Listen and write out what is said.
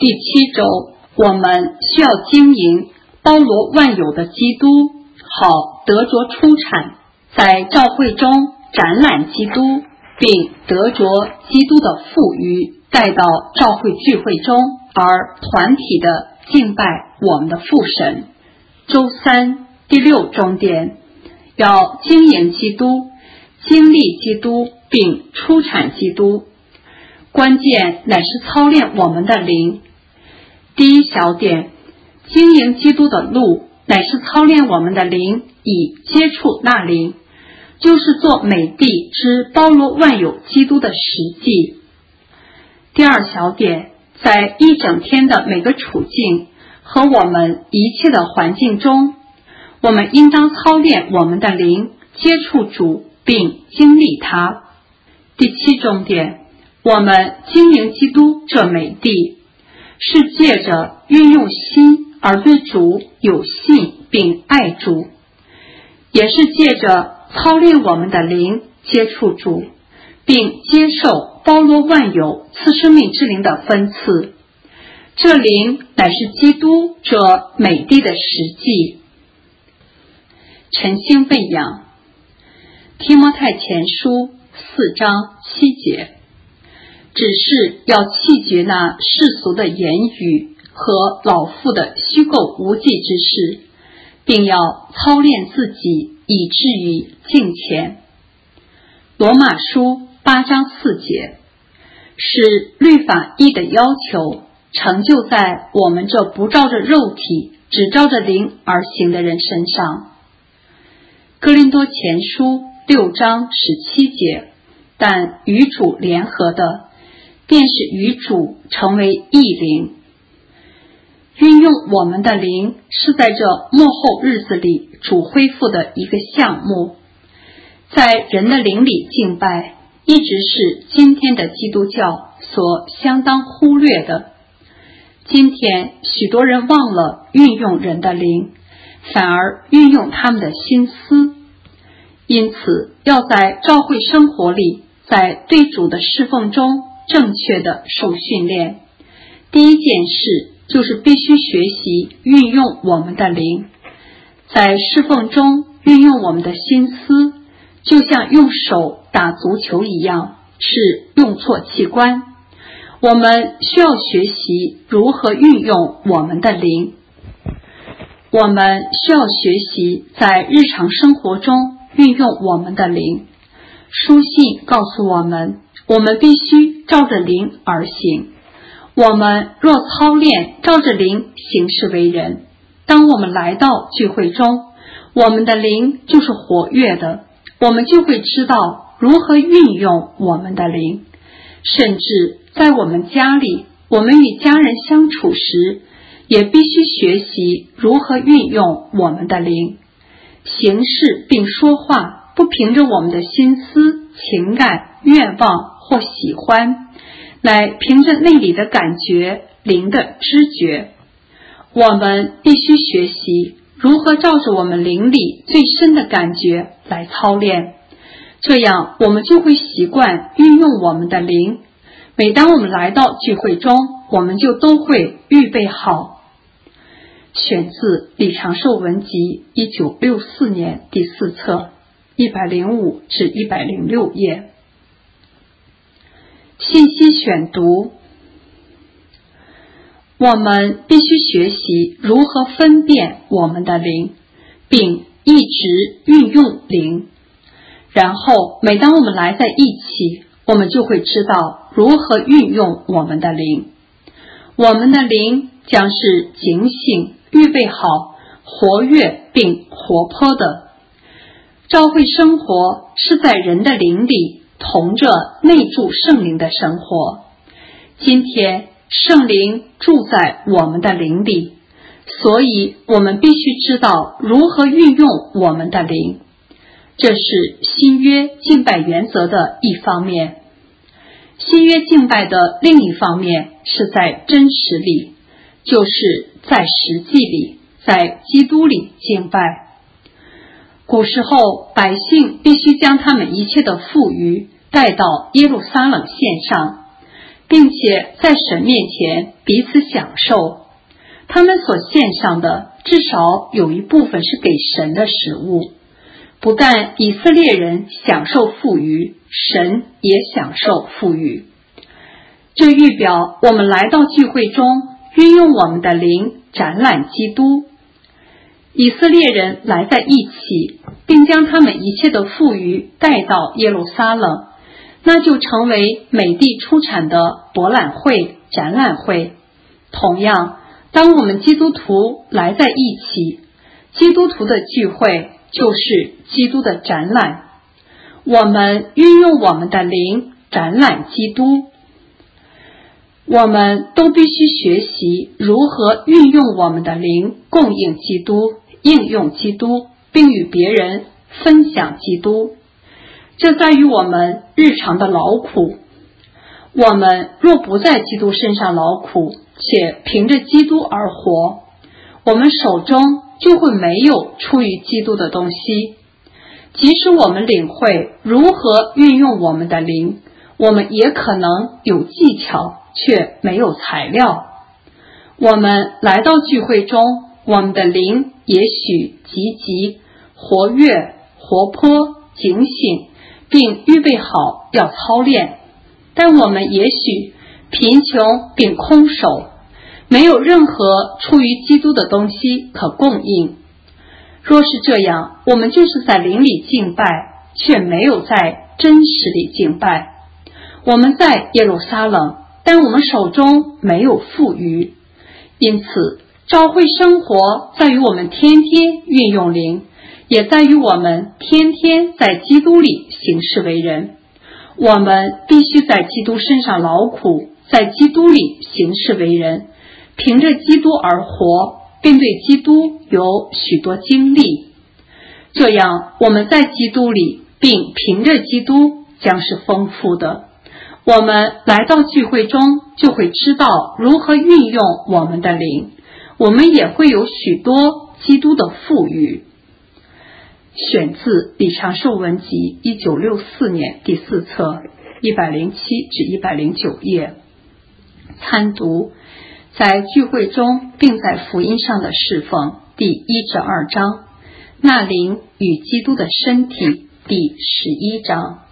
第7周，我们需要经营包罗万有的基督，好得着出产，在教会中展览基督，并得着基督的富余，带到教会聚会中，而团体的敬拜我们的父神。周3第6重点，要经营基督，经历基督，并出产基督。关键乃是操练我们的灵。第一小点，经营基督的路乃是操练我们的灵，以接触那灵，就是做美地之包罗万有基督的实际。第二小点，在一整天的每个处境和我们一切的环境中，我们应当操练我们的灵，接触主并经历他。第7重点，我们经营基督这美地，是借着运用心而对主有信并爱主，也是借着操练我们的灵，接触主并接受包罗万有赐生命之灵的分赐。这灵乃是基督这美地的实际。晨星喂养，提摩太前书4章7节，只是要弃绝那世俗的言语和老妇的虚构无稽之事，并要操练自己，以至于敬虔。罗马书8章4节，是律法义的要求成就在我们这不照着肉体，只照着灵而行的人身上。哥林多前书6章17节，但与主联合的，便是与主成为一灵。运用我们的灵，是在这末后日子里主恢复的一个项目。在人的灵里敬拜，一直是今天的基督教所相当忽略的。今天许多人忘了运用人的灵，反而运用他们的心思。因此要在教会生活里，在对主的侍奉中正确的受训练。第一件事就是必须学习运用我们的灵，在侍奉中运用我们的心思，就像用手打足球一样，是用错器官。我们需要学习如何运用我们的灵。我们需要学习在日常生活中运用我们的灵。书信告诉我们，我们必须照着灵而行。我们若操练照着灵行事为人，当我们来到聚会中，我们的灵就是活跃的，我们就会知道如何运用我们的灵。甚至在我们家里，我们与家人相处时，也必须学习如何运用我们的灵。行事并说话不凭着我们的心思、情感、愿望或喜欢，乃凭着内里的感觉、灵的知觉。我们必须学习如何照着我们灵里最深的感觉来操练，这样我们就会习惯运用我们的灵。每当我们来到聚会中，我们就都会预备好。选自李长寿文集1964年第4册105至106页。信息选读，我们必须学习如何分辨我们的灵，并一直运用灵。然后每当我们来在一起，我们就会知道如何运用我们的灵。我们的灵将是警醒、预备好、活跃并活泼的。教会生活是在人的灵里同着内住圣灵的生活。今天圣灵住在我们的灵里，所以我们必须知道如何运用我们的灵。这是新约敬拜原则的一方面。新约敬拜的另一方面是在真实里，就是在实际里，在基督里敬拜。古时候百姓必须将他们一切的富余带到耶路撒冷献上， 并且在神面前彼此享受。他们所献上的至少有一部分是给神的食物。不但以色列人享受富裕，神也享受富裕。这预表我们来到聚会中，运用我们的灵展览基督。以色列人来在一起，并将他们一切的富裕带到耶路撒冷，那就成为美地出产的博览会、展览会。同样，当我们基督徒来在一起，基督徒的聚会就是基督的展览。我们运用我们的灵展览基督。我们都必须学习如何运用我们的灵供应基督，应用基督，并与别人分享基督。这在于我们日常的劳苦。我们若不在基督身上劳苦，且凭着基督而活，我们手中就会没有出于基督的东西。即使我们领会如何运用我们的灵，我们也可能有技巧，却没有材料。我们来到聚会中，我们的灵也许积极、活跃、活泼、警醒，并预备好要操练。但我们也许贫穷并空手，没有任何出于基督的东西可供应。若是这样，我们就是在灵里敬拜，却没有在真实里敬拜。我们在耶路撒冷，但我们手中没有富余。因此，教会生活在于我们天天运用灵，也在于我们天天在基督里行事为人。我们必须在基督身上劳苦，在基督里行事为人，凭着基督而活，并对基督有许多经历。这样，我们在基督里，并凭着基督将是丰富的。我们来到聚会中，就会知道如何运用我们的灵，我们也会有许多基督的富裕。选自李长寿文集1964年第4册107至109页。参读在聚会中并在福音上的侍奉第1至2章，那灵与基督的身体第11章。